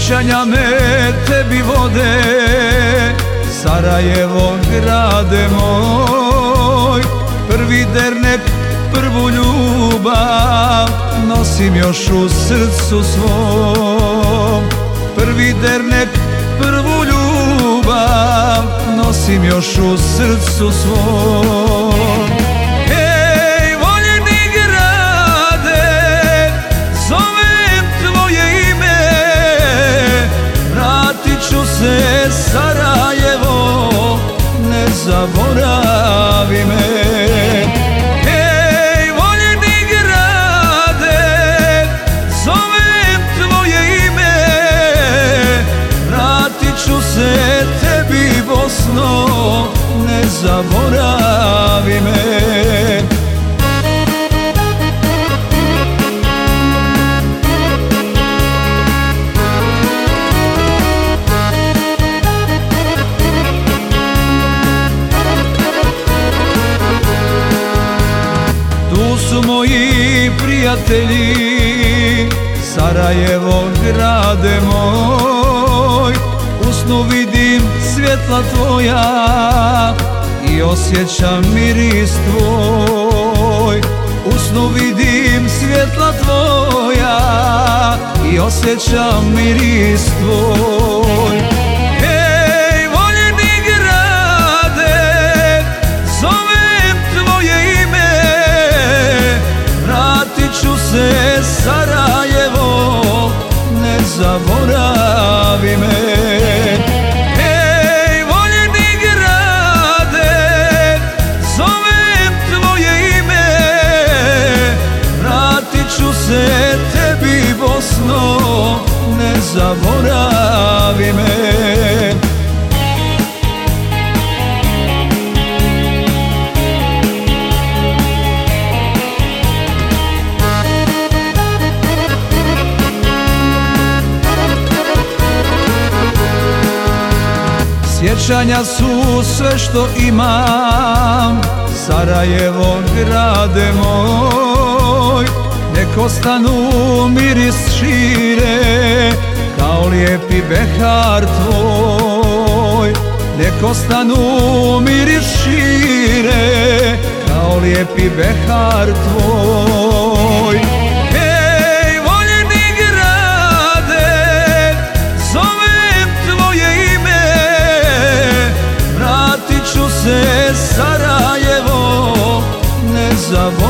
Sjećanja me tebi vode, Sarajevo grade moj. Prvi dernek, prvu ljubav nosim još u srcu svom. Prvi dernek, prvu ljubav nosim još u srcu svom. Hej, voljeni grade, zovem tvoje ime, vratit ću se Sarajevo, ne zaboravi me. Hej, voljeni grade, zovem tvoje ime, vratit ću se tebi Bosno, ne zaboravi me. Tu su moji prijatelji, Sarajevo grade moj. U snu vidim svjetla tvoja i osjećam miris tvoj. U snu vidim svjetla tvoja i osjećam miris tvoj. Hej, voljeni grade, zovem tvoje ime, vratit ću se Sarajevo, ne zaboravi me. Hej, voljeni grade, zovem tvoje ime, vratit ću se tebi Bosno, ne zaboravi me. Sjećanja su sve što imam, Sarajevo grade moj. Nek ostanu miris šire, kao lijepi behar tvoj. Nek ostanu miris šire, kao lijepi behar tvoj. Hej, voljeni grade, zovem tvoje ime, vratit ću se Sarajevo, ne zaboravim.